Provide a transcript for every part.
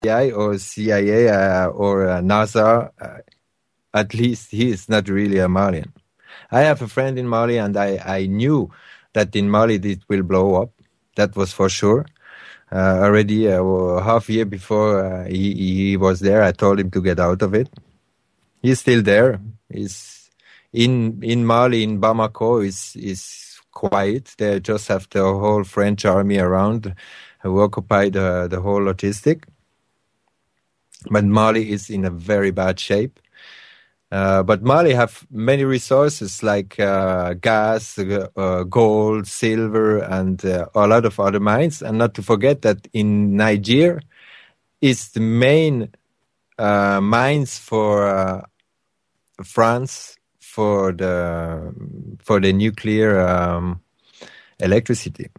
or CIA or NASA. At least he is not really a Malian. I have a friend in Mali, and I knew that in Mali it will blow up. That was for sure. Already half a year before he was there, I told him to get out of it. He's still there. He's in Mali, in Bamako, is quiet. They just have the whole French army around who occupy the whole logistic. But Mali is in a very bad shape. But Mali have many resources like gas, gold, silver, and a lot of other mines. And not to forget that in Niger is the main mines for France for the nuclear electricity.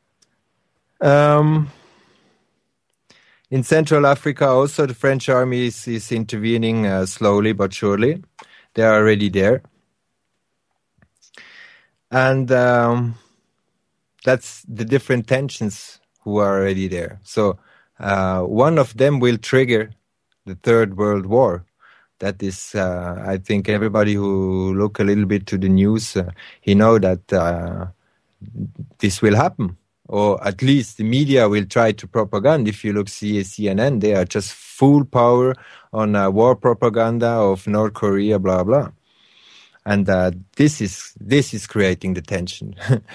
In Central Africa, also the French army is intervening slowly but surely. They are already there. And that's the different tensions who are already there. So one of them will trigger the Third World War. That is, I think everybody who look a little bit to the news, he know that this will happen. Or at least the media will try to propaganda. If you look CNN, they are just full power on war propaganda of North Korea, blah blah. And this is creating the tension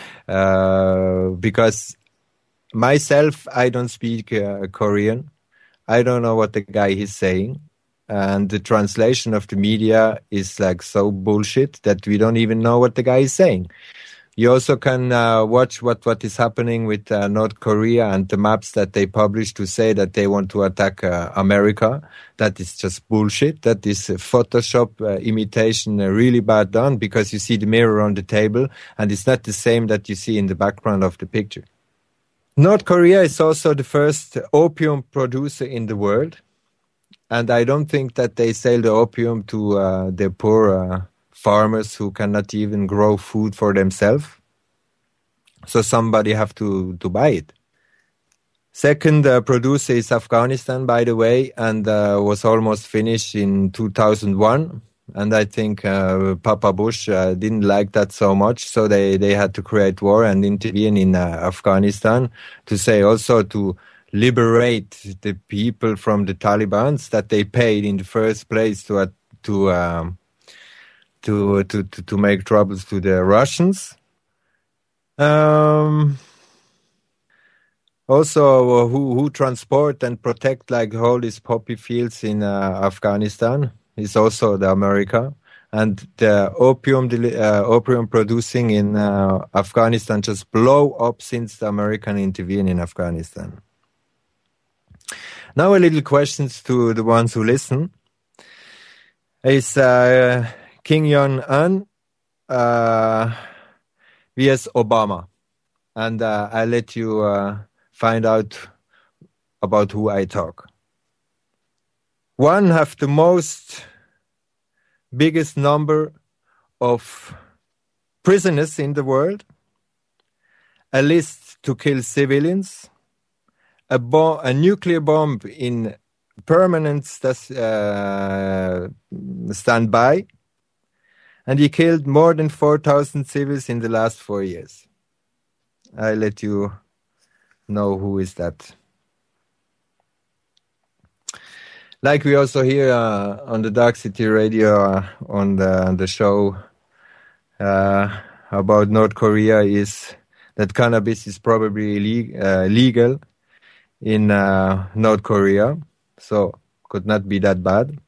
because myself, I don't speak Korean. I don't know what the guy is saying, and the translation of the media is like so bullshit that we don't even know what the guy is saying. You also can watch what is happening with North Korea and the maps that they publish to say that they want to attack America. That is just bullshit. That is Photoshop imitation, really bad done, because you see the mirror on the table and it's not the same that you see in the background of the picture. North Korea is also the first opium producer in the world. And I don't think that they sell the opium to the poor farmers who cannot even grow food for themselves. So somebody have to buy it. Second producer is Afghanistan, by the way, and was almost finished in 2001. And I think Papa Bush didn't like that so much, so they had to create war and intervene in Afghanistan to say also to liberate the people from the Taliban that they paid in the first place to make troubles to the Russians. Also, who transport and protect like all these poppy fields in Afghanistan is also the America. And the opium producing in Afghanistan just blow up since the American intervened in Afghanistan. Now a little questions to the ones who listen. Is Kim Jong-un vs. Obama? And I'll let you find out about who I talk. One have the biggest number of prisoners in the world, a list to kill civilians, a nuclear bomb in permanent standby, and he killed more than 4,000 civils in the last 4 years. I'll let you know who is that. Like we also hear on the Dark City Radio on the show about North Korea is that cannabis is probably legal in North Korea, so could not be that bad.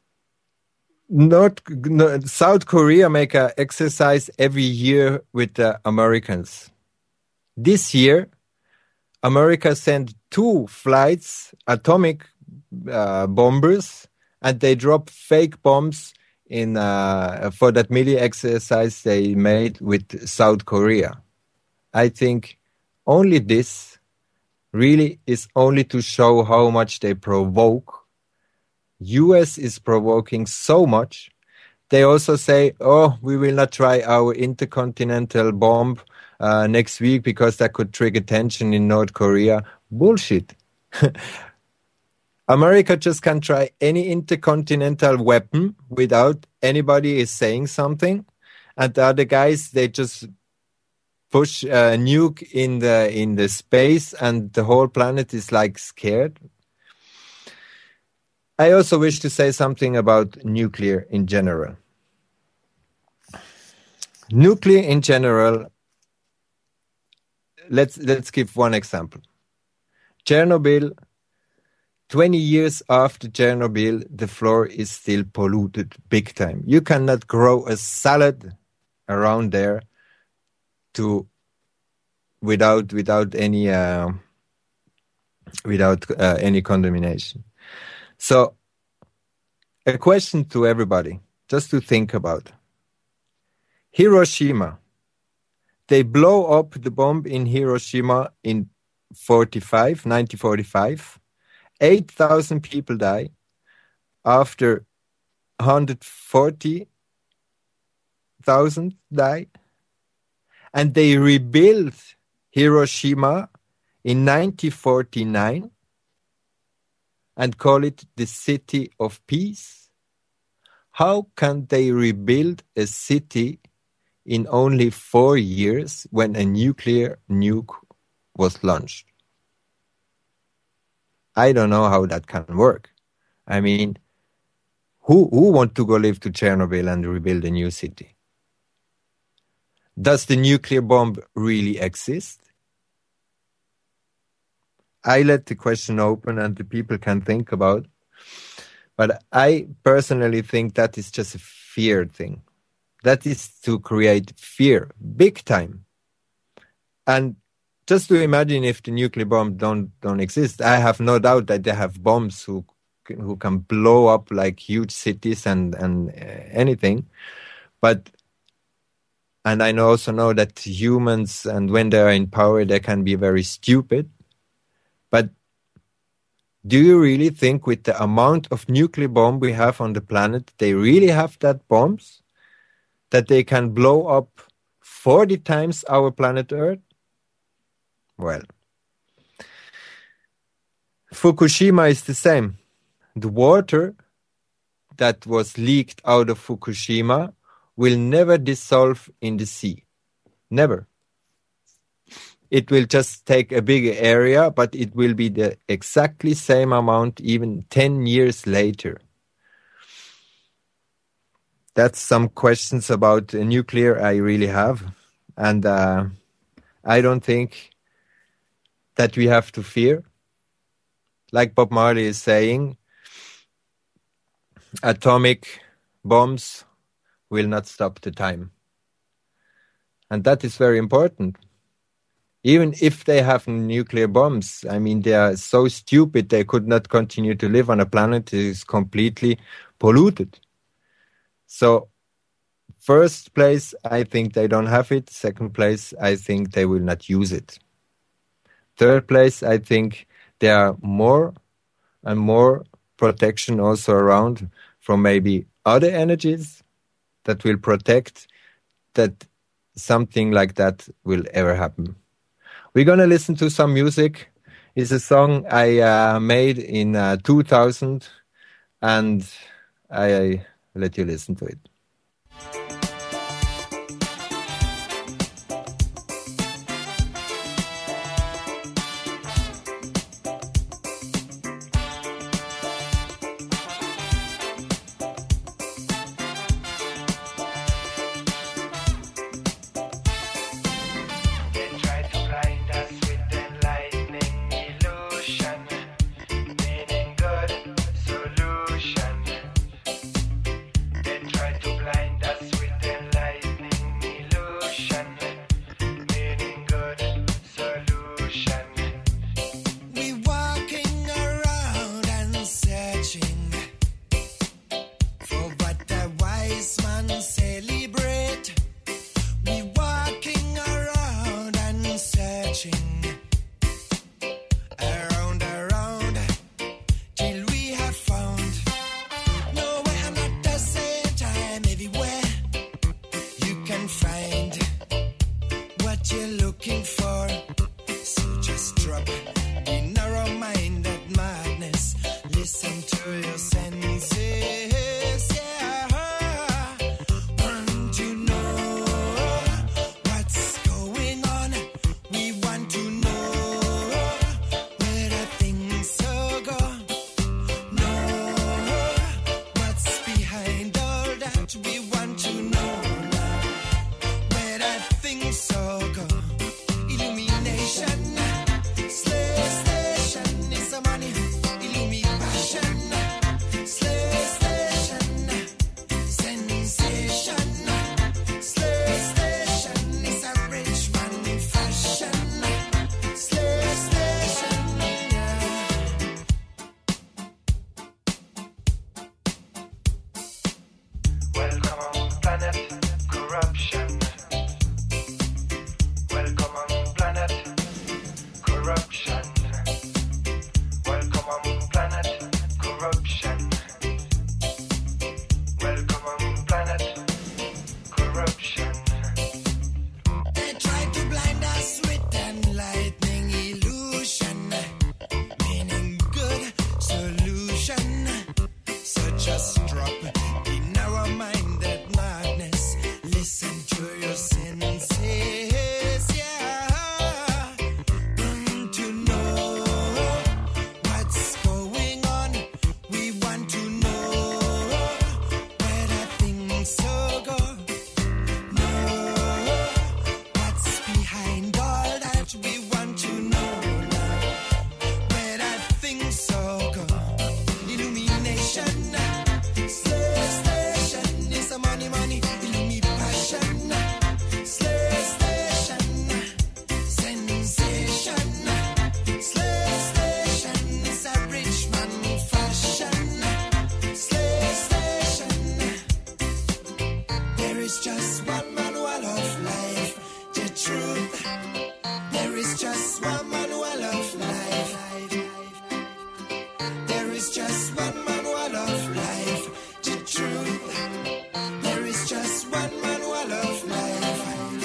South Korea make an exercise every year with the Americans. This year, America sent 2 flights, atomic bombers, and they dropped fake bombs in for that military exercise they made with South Korea. I think only this really is only to show how much they provoke. US is provoking so much. They also say, we will not try our intercontinental bomb next week because that could trigger tension in North Korea. Bullshit. America just can try any intercontinental weapon without anybody is saying something. And the other guys, they just push a nuke in the space and the whole planet is like scared. I also wish to say something about nuclear in general. Nuclear in general, let's give one example. Chernobyl, 20 years after Chernobyl, the floor is still polluted big time. You cannot grow a salad around there without any contamination. So, a question to everybody, just to think about. Hiroshima. They blow up the bomb in Hiroshima in 1945. 8,000 people die. After 140,000 die. And they rebuilt Hiroshima in 1949 and call it the city of peace. How can they rebuild a city in only 4 years when a nuclear nuke was launched? I don't know how that can work. I mean, who want to go live to Chernobyl and rebuild a new city? Does the nuclear bomb really exist? I let the question open and the people can think about. But I personally think that is just a fear thing. That is to create fear, big time. And just to imagine if the nuclear bomb don't exist, I have no doubt that they have bombs who can blow up like huge cities and anything. And I also know that humans, and when they are in power, they can be very stupid. But do you really think with the amount of nuclear bomb we have on the planet, they really have that bombs? That they can blow up 40 times our planet Earth? Well, Fukushima is the same. The water that was leaked out of Fukushima will never dissolve in the sea. Never. It will just take a bigger area, but it will be the exactly same amount even 10 years later. That's some questions about nuclear I really have. And I don't think that we have to fear. Like Bob Marley is saying, atomic bombs will not stop the time. And that is very important. Even if they have nuclear bombs, I mean, they are so stupid they could not continue to live on a planet that is completely polluted. So, first place, I think they don't have it. Second place, I think they will not use it. Third place, I think there are more and more protection also around from maybe other energies that will protect that something like that will ever happen. We're going to listen to some music. It's a song I made in 2000, and I let you listen to it. Try to listen to your senses, yeah. Want to know what's going on. We want to know where the things all go. Know what's behind all that. We want to know where the things all go. Illumination, slave station is the money. Illumination, slave station, sensation. Slave station is a rich man fashion. Slave station, yeah. Welcome on planet corruption. Welcome on planet corruption. Welcome on planet corruption. Welcome on planet corruption. They try to blind us with enlightening illusion, meaning good solution. So just drop the narrow-minded madness. Listen to your senses, yeah. Want to know what's going on. We want to know where the things all go. Know what's behind all that. We want to know where the things all go. Illumination, slave station is the money. Illumi passion, slave station, sensation. Slave station is a rich man fashion. Slave station. There is just one manual of life, the truth. There is just one manual of life. There is just one manual of life, the truth. There is just one manual of life.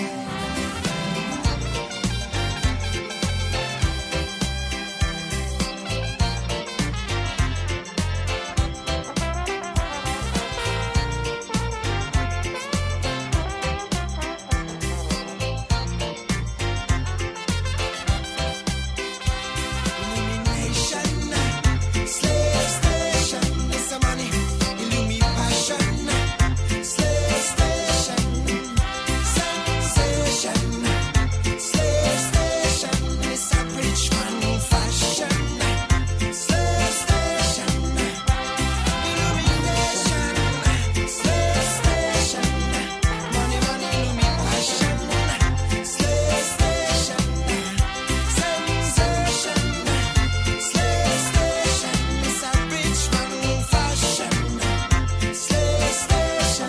Illumination, slave station is the money. Illumi passion, slave station, sensation. Slave station is a rich man fashion. Slave station, illumination. Slave station, money, illumi passion. Slave station, sensation. Slave station is a rich man fashion. Slave station,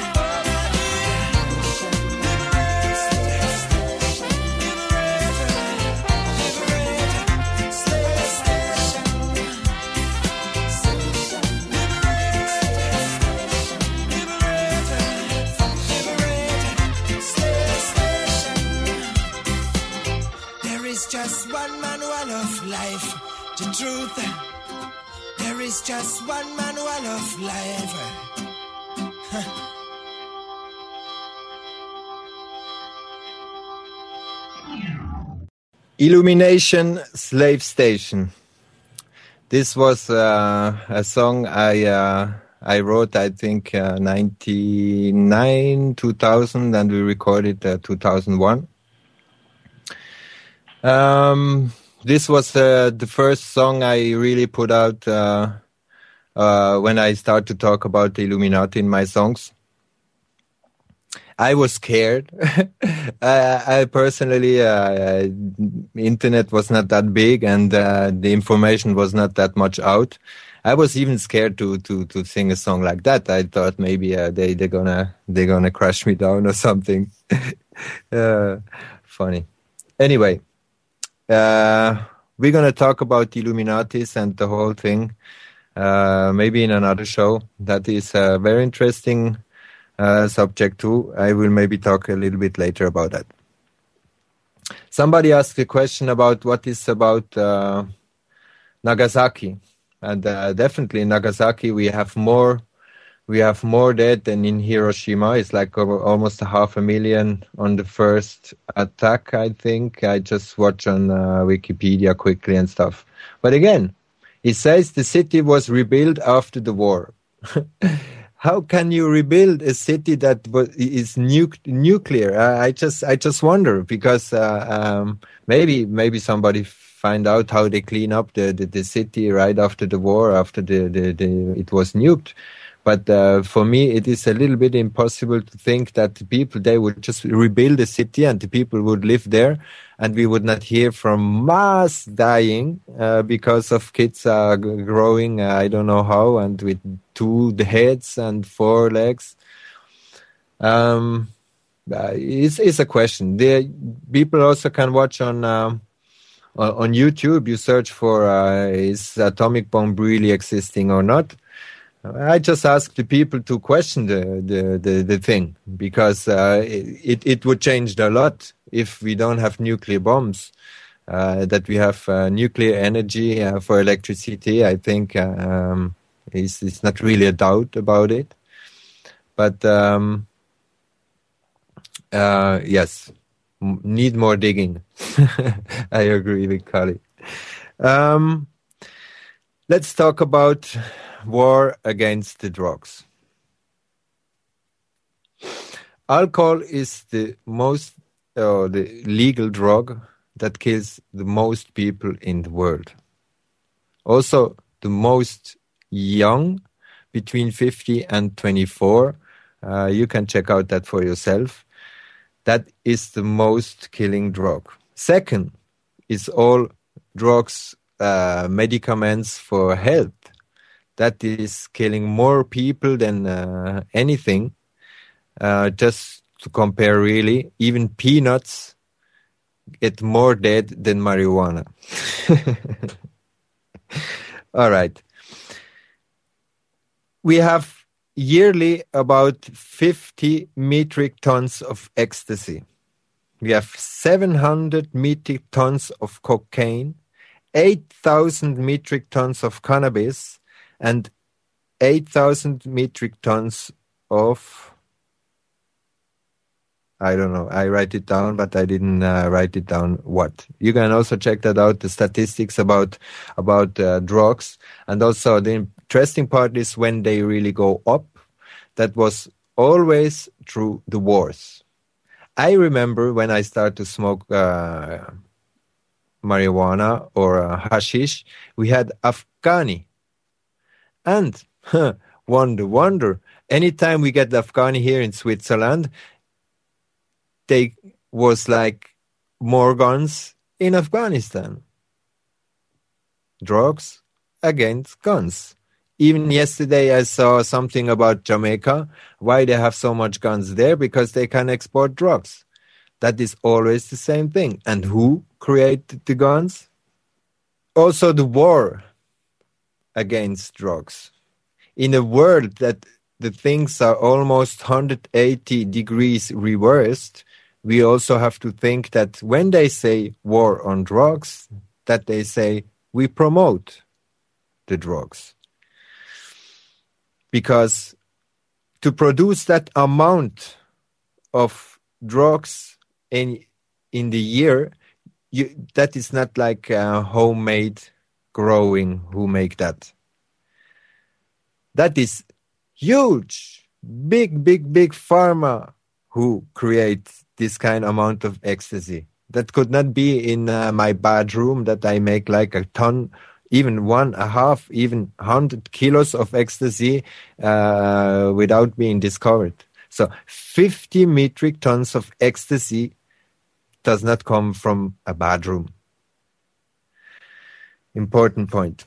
there is just one manual of life, the truth. There is just one manual of life. Illumination, Slave Station. This was a song I wrote, I think, 99, 2000, and we recorded 2001. This was the first song I really put out when I start to talk about the Illuminati in my songs. I was scared. I personally, internet was not that big, and the information was not that much out. I was even scared to sing a song like that. I thought maybe they're gonna crush me down or something. Funny. Anyway, we're gonna talk about the Illuminatis and the whole thing. Maybe in another show. That is a very interesting subject too. I will maybe talk a little bit later about that. Somebody asked a question about what is about Nagasaki. And definitely in Nagasaki, we have more dead than in Hiroshima. It's like almost 500,000 on the first attack, I think. I just watch on Wikipedia quickly and stuff. But again, it says the city was rebuilt after the war. How can you rebuild a city that is nuclear? I just wonder, because maybe somebody find out how they clean up the city right after the war, after it was nuked. But for me, it is a little bit impossible to think that the people, they would just rebuild the city and the people would live there, and we would not hear from mass dying because of kids growing, I don't know how, and with 2 heads and 4 legs. It's a question. People also can watch on YouTube. You search for is atomic bomb really existing or not? I just ask the people to question the thing, because it would change a lot if we don't have nuclear bombs, that we have nuclear energy for electricity. I think it's not really a doubt about it. But yes, need more digging. I agree with Kali. Let's talk about war against the drugs. Alcohol is the legal drug that kills the most people in the world. Also, the most young, between 50 and 24. You can check out that for yourself. That is the most killing drug. Second is all drugs, medicaments for health. That is killing more people than anything. Just to compare, really, even peanuts get more dead than marijuana. All right. We have yearly about 50 metric tons of ecstasy. We have 700 metric tons of cocaine, 8,000 metric tons of cannabis, and 8,000 metric tons of, I don't know, I write it down, but I didn't write it down what. You can also check that out, the statistics about drugs. And also the interesting part is when they really go up. That was always through the wars. I remember when I started to smoke marijuana or hashish, we had Afghani. And wonder, anytime we get the Afghani here in Switzerland, they was like more guns in Afghanistan. Drugs against guns. Even yesterday I saw something about Jamaica, why they have so much guns there, because they can export drugs. That is always the same thing. And who created the guns? Also the war against drugs. In a world that the things are almost 180 degrees reversed, we also have to think that when they say war on drugs, that they say we promote the drugs. Because to produce that amount of drugs in the year, that is not like homemade growing who make that. That is huge, big pharma who create this kind of amount of ecstasy. That could not be in my bedroom that I make like a ton, even 1.5, even 100 kilos of ecstasy without being discovered. So 50 metric tons of ecstasy does not come from a bedroom. Important point.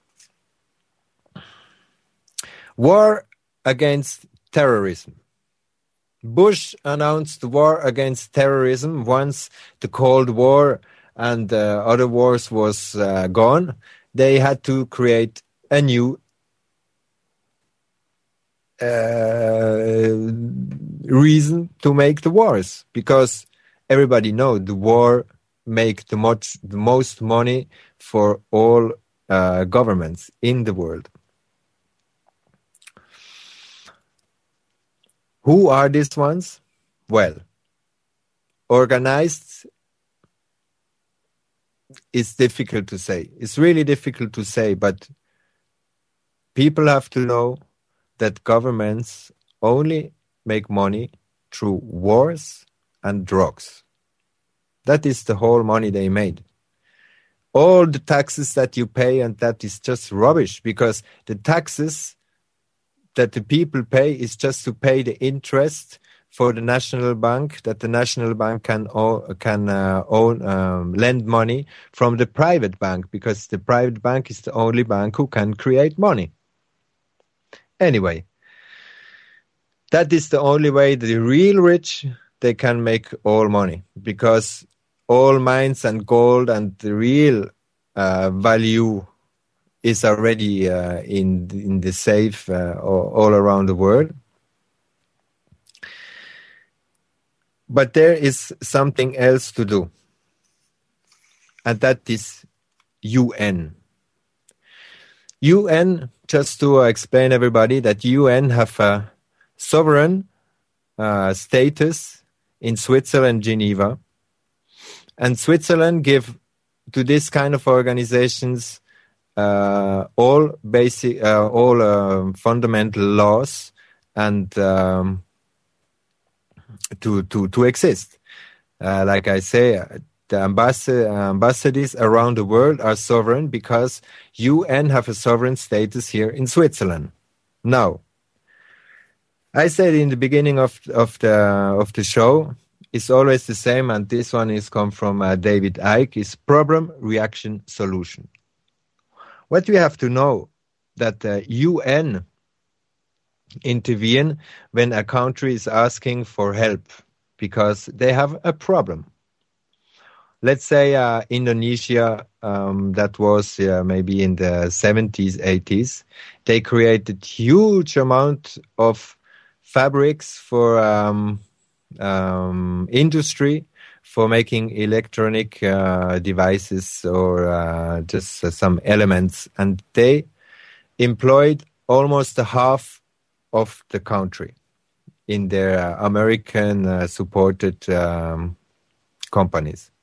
War against terrorism. Bush announced the war against terrorism once the Cold War and other wars was gone. They had to create a new reason to make the wars, because everybody knows the war make the most money for all governments in the world. Who are these ones? Well, organized is difficult to say. It's really difficult to say, but people have to know that governments only make money through wars and drugs. That is the whole money they made. All the taxes that you pay, and that is just rubbish, because the taxes that the people pay is just to pay the interest for the national bank, that the national bank can lend money from the private bank, because the private bank is the only bank who can create money. Anyway, that is the only way the real rich, they can make all money, because all mines and gold and the real value is already in the safe all around the world. But there is something else to do, and that is UN. UN, just to explain everybody, that UN have a sovereign status in Switzerland, Geneva, and Switzerland give to this kind of organizations all fundamental laws and to exist. Like I say, the ambassadors around the world are sovereign because UN have a sovereign status here in Switzerland. Now, I said in the beginning of the show, it's always the same, and this one is come from David Icke, is problem, reaction, solution. What we have to know that the UN intervene when a country is asking for help because they have a problem. Let's say Indonesia, that was maybe in the 70s, 80s, they created huge amount of fabrics for industry, for making electronic devices or just some elements, and they employed almost half of the country in their American supported companies.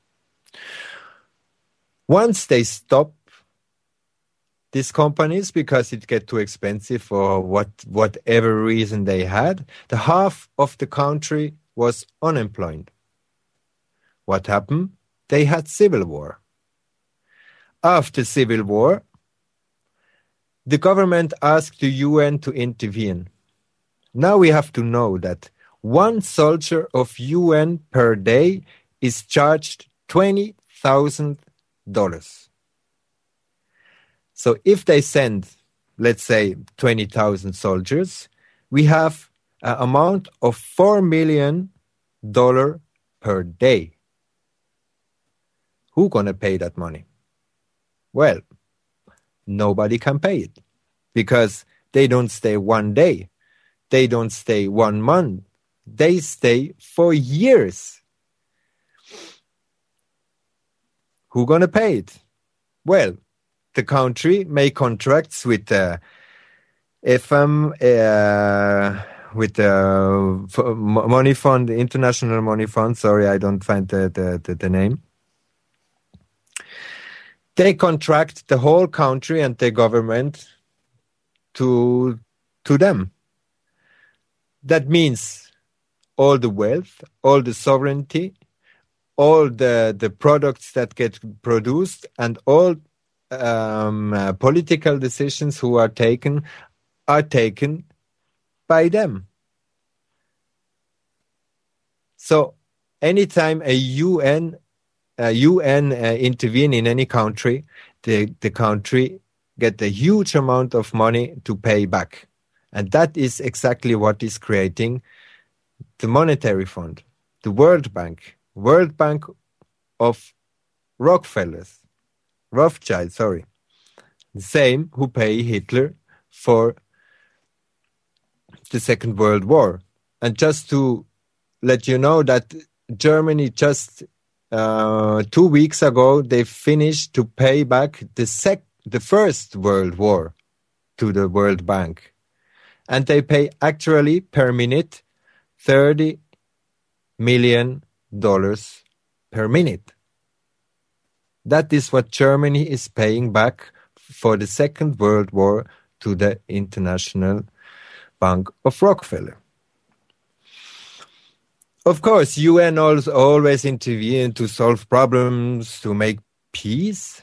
Once they stop these companies because it get too expensive for whatever reason they had, the half of the country was unemployed. What happened? They had civil war. After civil war, the government asked the UN to intervene. Now we have to know that one soldier of UN per day is charged $20,000. So if they send, let's say, 20,000 soldiers, we have an amount of $4 million per day. Who's going to pay that money? Well, nobody can pay it because they don't stay one day. They don't stay 1 month. They stay for years. Who's going to pay it? Well, the country make contracts with FM, with the money fund, the International Money Fund. Sorry, I don't find the name. They contract the whole country and the government to them. That means all the wealth, all the sovereignty, all the products that get produced, and all political decisions who are taken by them. So anytime a UN intervene in any country, the country get a huge amount of money to pay back. And that is exactly what is creating the monetary fund, the World Bank of Rothschild, the same who pay Hitler for the Second World War. And just to let you know that Germany just 2 weeks ago, they finished to pay back the the First World War to the World Bank. And they pay actually per minute $30 million per minute. That is what Germany is paying back for the Second World War to the International Bank of Rockefeller. Of course, UN always intervene to solve problems, to make peace.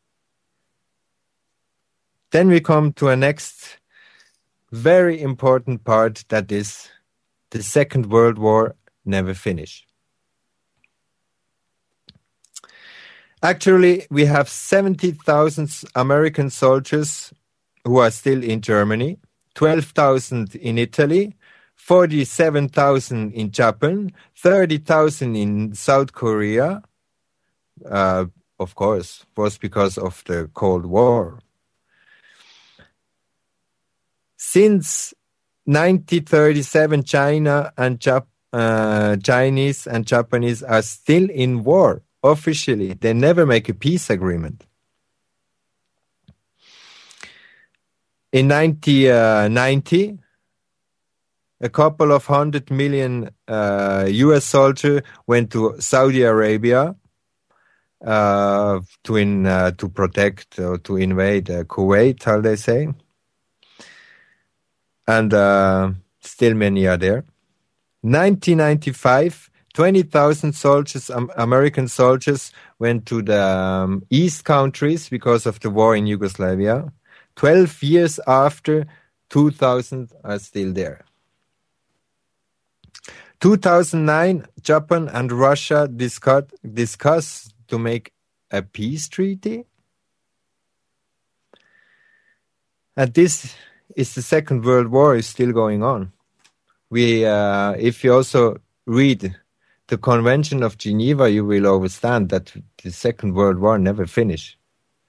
Then we come to a next very important part, that is the Second World War never finished. Actually, we have 70,000 American soldiers who are still in Germany, 12,000 in Italy, 47,000 in Japan, 30,000 in South Korea. Of course, was because of the Cold War. Since 1937, China and Chinese and Japanese are still in war. Officially, they never make a peace agreement. In 1990, a couple of 100 million US soldiers went to Saudi Arabia to protect or to invade Kuwait, how they say. And still many are there. 1995, 20,000 soldiers, American soldiers, went to the East countries because of the war in Yugoslavia. 12 years after, 2,000 are still there. 2009, Japan and Russia discussed to make a peace treaty. And this is the Second World War is still going on. If you also read the Convention of Geneva, you will understand that the Second World War never finished.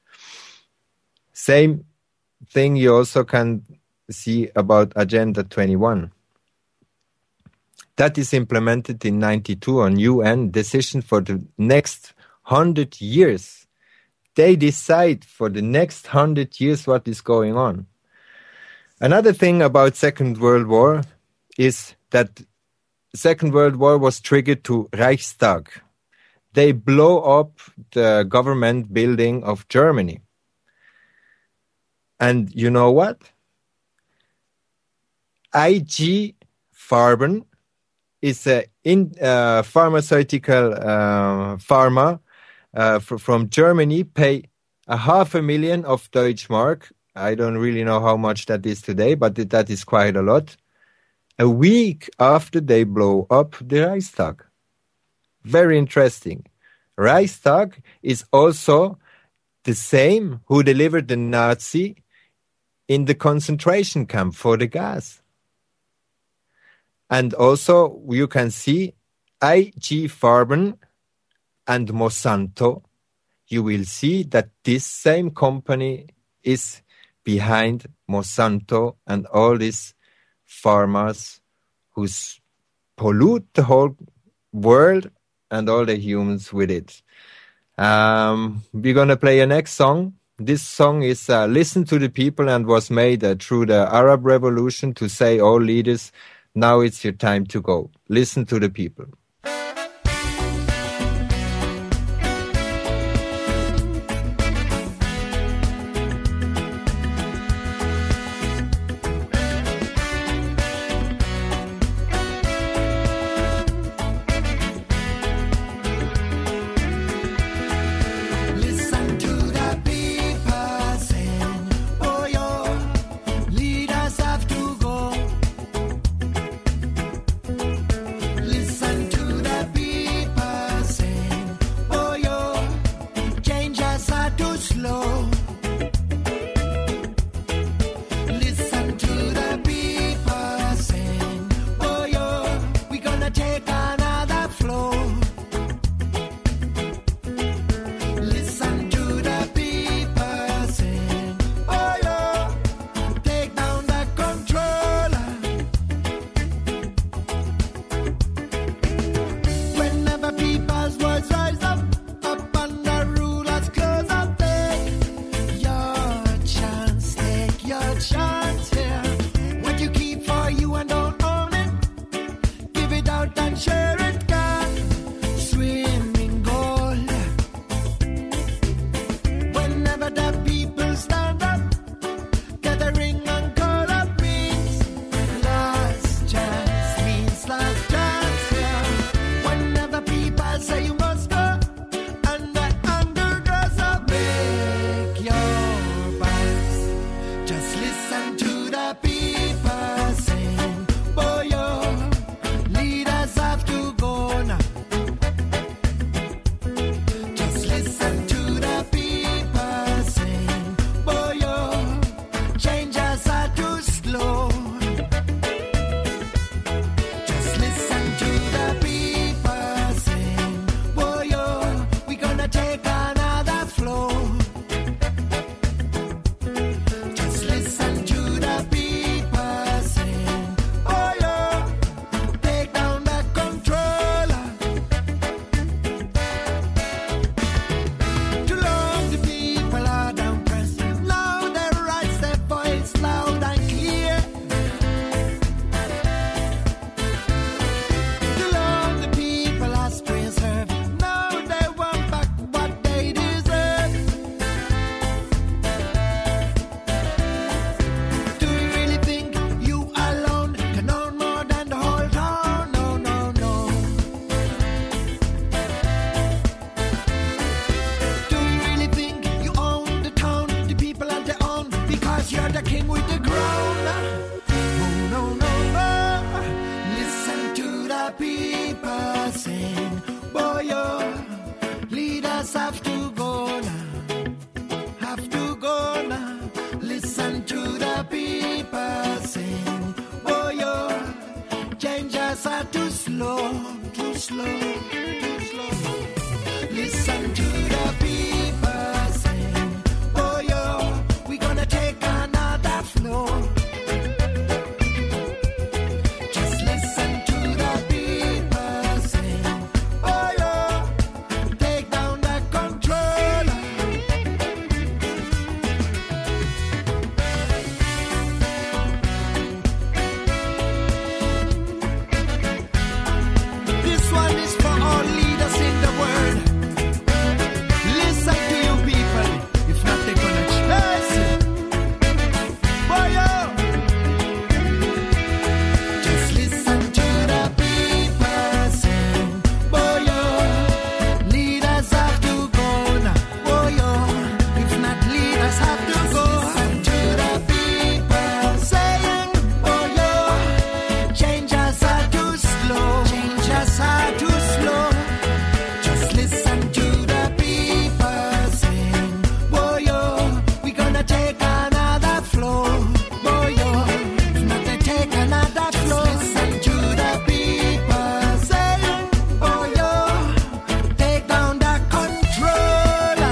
Same thing you also can see about Agenda 21. That is implemented in 92 on UN decision for the next 100 years. They decide for the next 100 years what is going on. Another thing about Second World War is that Second World War was triggered to Reichstag. They blow up the government building of Germany. And you know what? IG Farben is a pharmaceutical pharma from Germany, pay 500,000 of Deutschmark. I don't really know how much that is today, but that is quite a lot. A week after they blow up the Reichstag. Very interesting. Reichstag is also the same who delivered the Nazi in the concentration camp for the gas. And also you can see IG Farben and Monsanto. You will see that this same company is behind Monsanto and all these farmers who pollute the whole world and all the humans with it. We're going to play a next song. This song is Listen to the People and was made through the Arab Revolution to say all leaders, now it's your time to go. Listen to the people. Listen to listen to the people sing. Boy, your leaders have to go now. Just listen to the people sing. Boy, your changes are too slow. Just listen to the people sing. Boy, your we gonna take another flow. Just listen to the people sing. Oh, yeah. Take down the controller. Too long the people are down pressed. Now they rise their voice loud and clear. Too long the people are straight served. Now they want back what they deserve. Do you really think you alone can own more than the whole town? No, no, no. Do you really think you own the town, the people and their own, because you're the king with the crown? Oh, no, no, no. Listen to the people sing. Boy, your leaders have to go now. Have to go now. Listen to the people sing. Oh, your changes are too slow, too slow, too slow. Listen to the people sing. Oh, your we gonna take another flow. Just listen to the people sing. Oh, your take down the controller. This one is for all leaders in the world. Listen to you people. If not, they're gonna chase you. Boy, yo. Just listen to the people sing. Boy, yo. Leaders have to go now. Boy, yo. If not, leaders have to go. Listen to the people saying, boy, yo. Changes are too slow. Changes are too slow. Just listen to the people sing. Boy, yo, we gonna take another flow. Boy, yo, if not they take another flow. Listen to the people saying, boy, yo, take down the controller.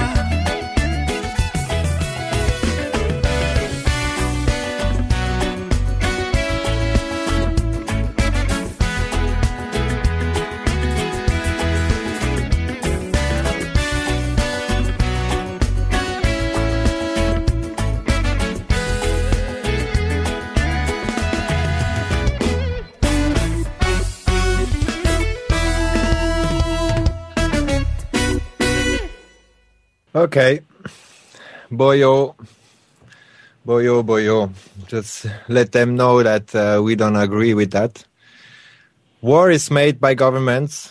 Okay. Boyo. Boyo, boyo. Just let them know that we don't agree with that. War is made by governments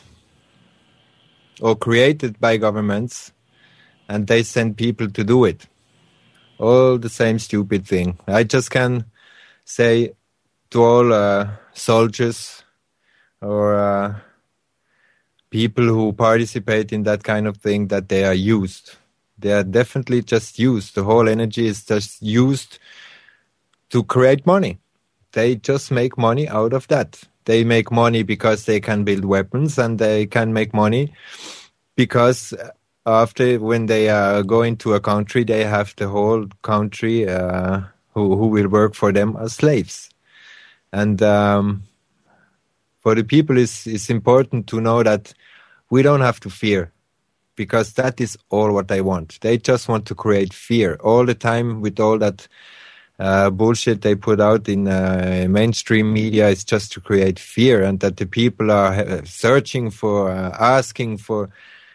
or created by governments, and they send people to do it. All the same stupid thing. I just can say to all soldiers or people who participate in that kind of thing that they are used. They are definitely just used. The whole energy is just used to create money. They just make money out of that. They make money because they can build weapons, and they can make money because after when they go into a country, they have the whole country who will work for them as slaves. And for the people, it's important to know that we don't have to fear, because that is all what they want. They just want to create fear all the time with all that bullshit they put out in mainstream media. Is just to create fear, and that the people are searching for, asking for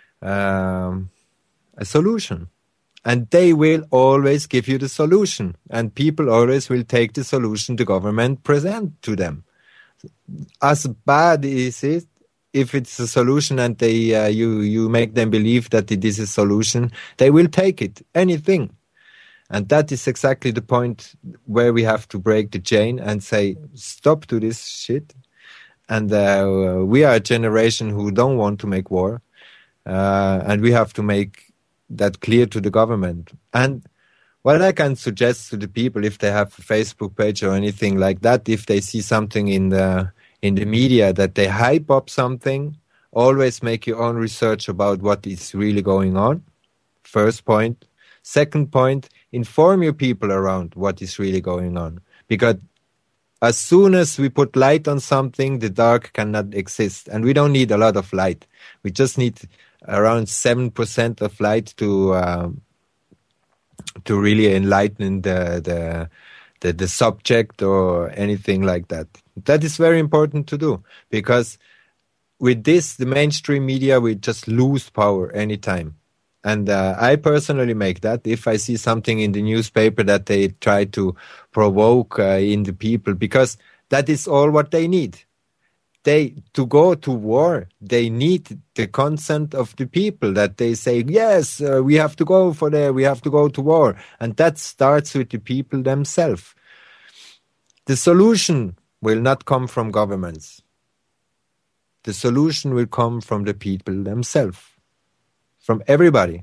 a solution. And they will always give you the solution. And people always will take the solution the government present to them. As bad is it, if it's a solution and they you make them believe that it is a solution, they will take it, anything. And that is exactly the point where we have to break the chain and say, stop to this shit. And we are a generation who don't want to make war. And we have to make that clear to the government. And what I can suggest to the people, if they have a Facebook page or anything like that, if they see something in the media that they hype up something, always make your own research about what is really going on. First point. Second point, inform your people around what is really going on. Because as soon as we put light on something, the dark cannot exist. And we don't need a lot of light. We just need around 7% of light to really enlighten the subject or anything like that. That is very important to do, because with this, the mainstream media will just lose power anytime. And I personally make that. If I see something in the newspaper that they try to provoke in the people, because that is all what they need. To go to war, they need the consent of the people, that they say, yes, we have to go we have to go to war. And that starts with the people themselves. The solution will not come from governments. The solution will come from the people themselves, from everybody.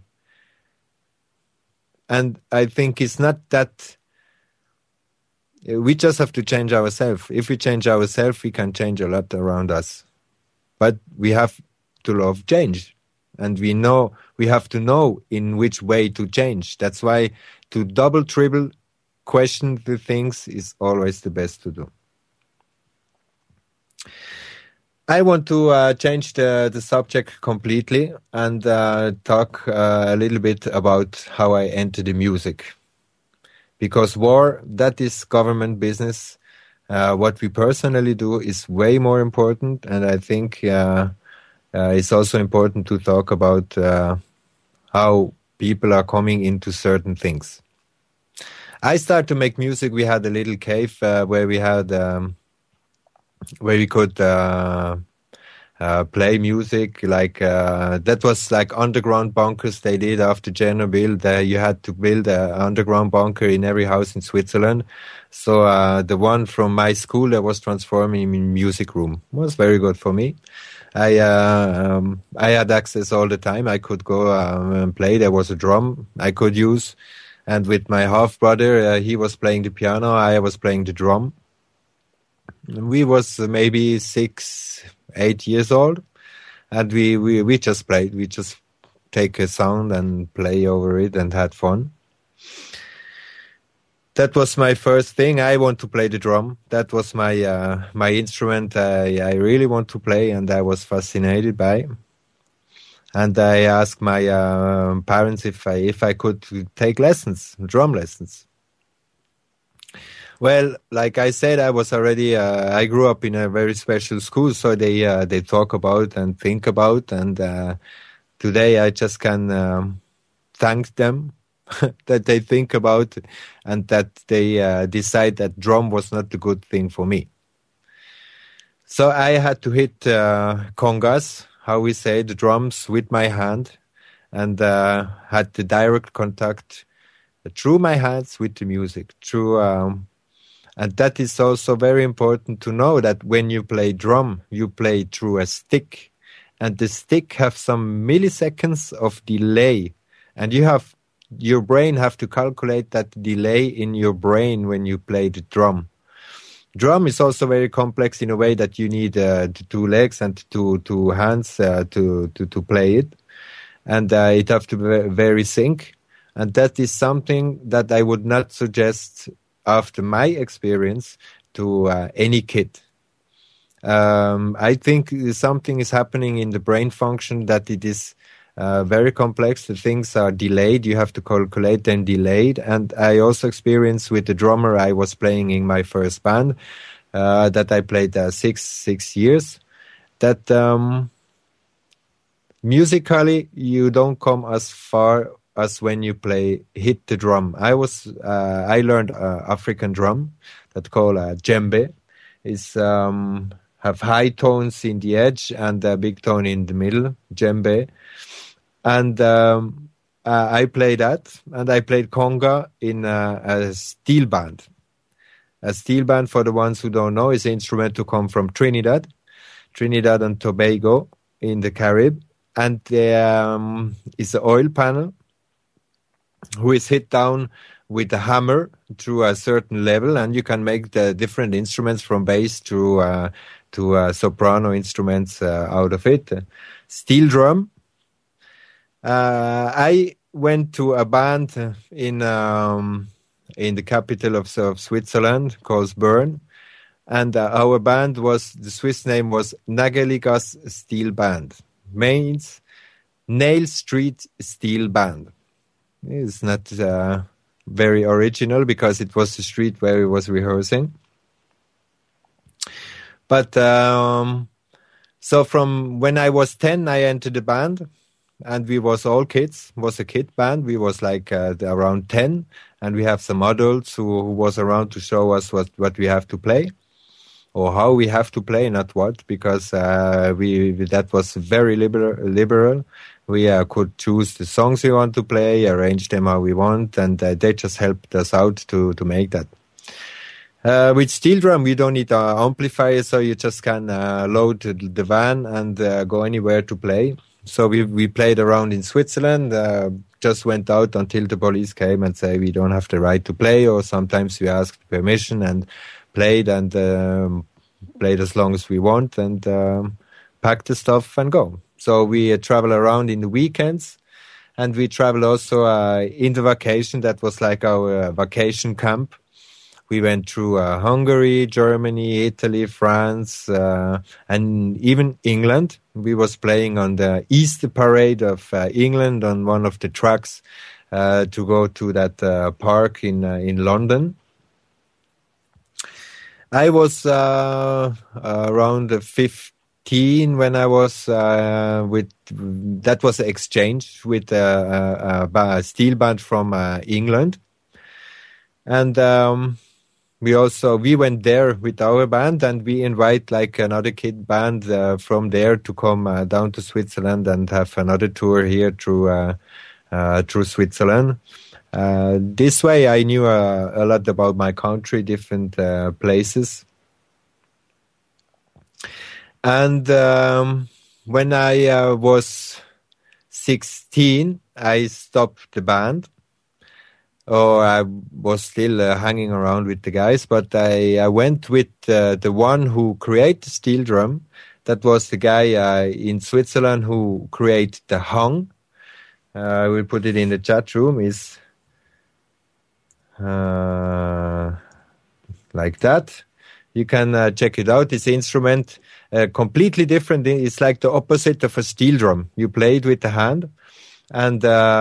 And I think it's not that we just have to change ourselves. If we change ourselves, we can change a lot around us. But we have to love change. And we have to know in which way to change. That's why to double, triple question the things is always the best to do. I want to change the subject completely and talk a little bit about how I entered the music. Because war, that is government business. What we personally do is way more important. And I think it's also important to talk about how people are coming into certain things. I started to make music. We had a little cave where we could play music. Like that was like underground bunkers they did after Chernobyl. You had to build an underground bunker in every house in Switzerland. So the one from my school that was transforming in music room was very good for me. I had access all the time. I could go and play. There was a drum I could use. And with my half-brother, he was playing the piano, I was playing the drum. We was maybe 6, 8 years old. And we just played. We just take a sound and play over it and had fun. That was my first thing. I want to play the drum. That was my instrument I really want to play, and I was fascinated by. And I asked my parents if I could take lessons, drum lessons. Well, like I said, I was already. I grew up in a very special school, so they talk about and think about. And today, I just can thank them that they think about and that they decide that drum was not the good thing for me. So I had to hit congas, how we say, the drums with my hand, and had the direct contact through my hands with the music. And that is also very important to know, that when you play drum, you play through a stick, and the stick have some milliseconds of delay, and your brain have to calculate that delay in your brain when you play the drum. Drum is also very complex in a way that you need the 2 legs and two hands to play it, and it have to be very sync. And that is something that I would not suggest after my experience to any kid. I think something is happening in the brain function that it is very complex. The things are delayed. You have to calculate them delayed. And I also experienced with the drummer I was playing in my first band that I played 6 years, that musically you don't come as far as when you hit the drum. I learned African drum that called djembe. It's have high tones in the edge and a big tone in the middle, djembe. And I played that, and I played conga in a steel band. A steel band, for the ones who don't know, is an instrument to come from Trinidad and Tobago in the Caribbean. And there is an oil panel who is hit down with a hammer through a certain level, and you can make the different instruments from bass to soprano instruments out of it. Steel drum. I went to a band in the capital of Switzerland called Bern, and our band the Swiss name was Nageligas Steel Band, means Nail Street Steel Band. It's not very original because it was the street where we was rehearsing. But so from when I was 10, I entered the band, and we was all kids. It was a kid band. We was like around 10, and we have some adults who was around to show us what we have to play, or how we have to play, not what, because that was very liberal. We could choose the songs we want to play, arrange them how we want, and they just helped us out to make that. With steel drum, you don't need an amplifier, so you just can load the van and go anywhere to play. So we played around in Switzerland, just went out until the police came and say we don't have the right to play, or sometimes we asked permission and played as long as we want, and pack the stuff and go. So we travel around in the weekends, and we travel also in the vacation. That was like our vacation camp. We went through Hungary, Germany, Italy, France, and even England. We was playing on the Easter parade of England on one of the tracks to go to that park in London. I was around 15 when I was that was an exchange with a steel band from England, and we went there with our band, and we invite like another kid band from there to come down to Switzerland and have another tour here through Switzerland. This way I knew a lot about my country, different places. And when I was 16, I stopped the band. Or I was still hanging around with the guys, but I went with the one who created the steel drum. That was the guy in Switzerland who created the hung. I will put it in the chat room. Is like that. You can check it out. This instrument completely different. It's like the opposite of a steel drum. You play it with the hand, and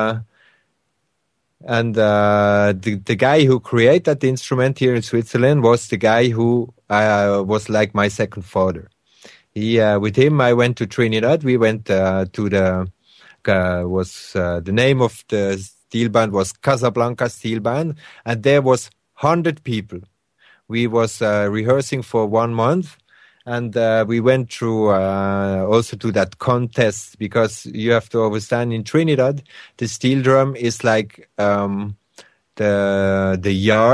the guy who created that instrument here in Switzerland was the guy who was like my second father. With him, I went to Trinidad. We went to the name of the steel band was Casablanca Steel Band, and there was 100 people. We was rehearsing for 1 month, and we went through also to that contest, because you have to understand, in Trinidad, the steel drum is like the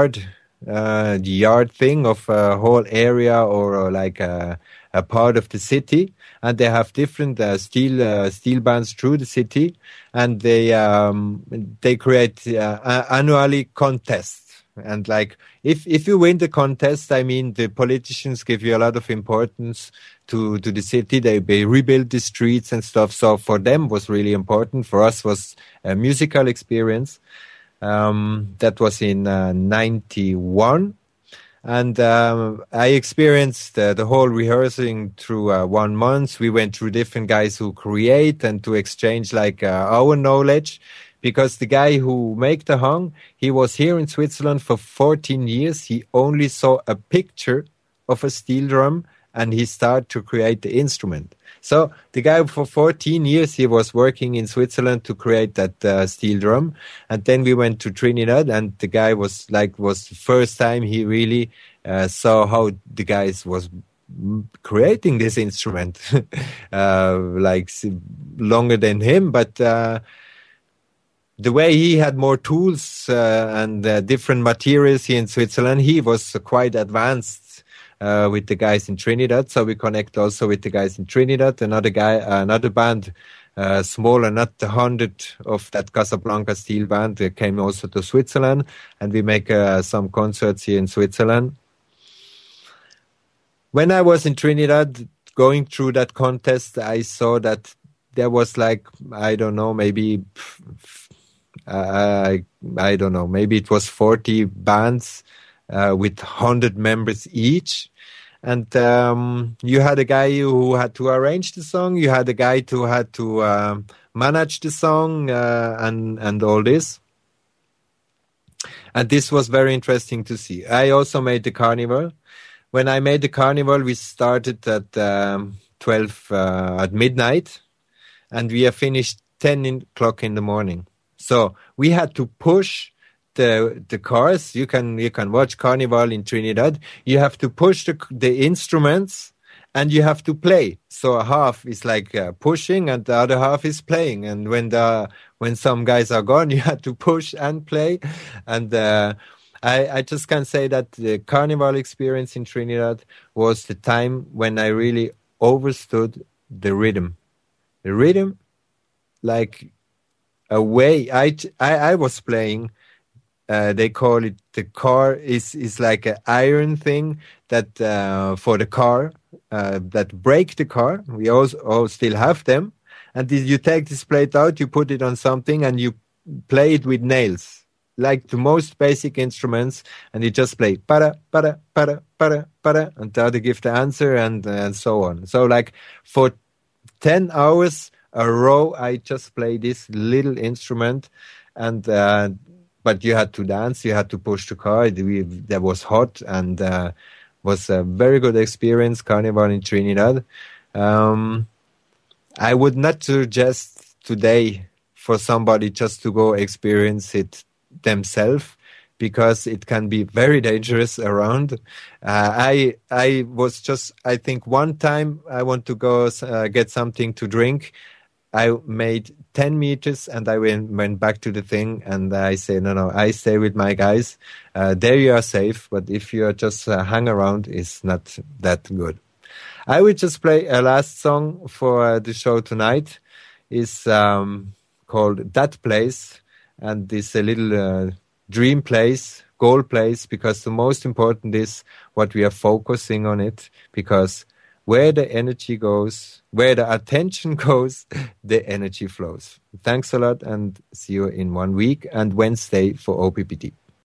yard thing of a whole area, or like a part of the city, and they have different steel bands through the city, and they create annually contests. And like if you win the contest, I mean, the politicians give you a lot of importance to the city. They rebuild the streets and stuff. So for them was really important. For us was a musical experience. That was in 91. And I experienced the whole rehearsing through 1 month. We went through different guys who create and to exchange like our knowledge. Because the guy who made the hung, he was here in Switzerland for 14 years. He only saw a picture of a steel drum, and he started to create the instrument. So the guy for 14 years, he was working in Switzerland to create that steel drum. And then we went to Trinidad, and the guy was the first time he really saw how the guys was creating this instrument. Like longer than him, but the way he had more tools and different materials here in Switzerland, he was quite advanced with the guys in Trinidad. So we connect also with the guys in Trinidad. Another band, smaller, not the 100 of that Casablanca steel band, they came also to Switzerland, and we make some concerts here in Switzerland. When I was in Trinidad, going through that contest, I saw that there was like, I don't know, maybe maybe it was 40 bands with 100 members each. And you had a guy who had to arrange the song, you had a guy who had to manage the song and all this. And this was very interesting to see. I also made the carnival. When I made the carnival, we started at 12 at midnight, and we have finished 10 o'clock in the morning. So we had to push the cars. You can watch Carnival in Trinidad. You have to push the instruments, and you have to play. So a half is like pushing, and the other half is playing. And when some guys are gone, you have to push and play. And I just can say that the Carnival experience in Trinidad was the time when I really understood the rhythm. The rhythm, like a way I was playing. They call it the car is like an iron thing that for the car that break the car. We all still have them, and you take this plate out, you put it on something, and you play it with nails, like the most basic instruments, and you just play para para para para para, and the other give the answer, and so on. So like for 10 hours a row, I just play this little instrument, and but you had to dance, you had to push the car. That was hot, and was a very good experience, Carnival in Trinidad. I would not suggest today for somebody just to go experience it themselves, because it can be very dangerous around. I think one time I want to go get something to drink. I made 10 meters and I went back to the thing, and I say, no, I stay with my guys. There you are safe, but if you just hang around, it's not that good. I will just play a last song for the show tonight. It's called That Place, and it's a little dream place, goal place, because the most important is what we are focusing on it, because where the energy goes, where the attention goes, the energy flows. Thanks a lot, and see you in 1 week and Wednesday for OPPT.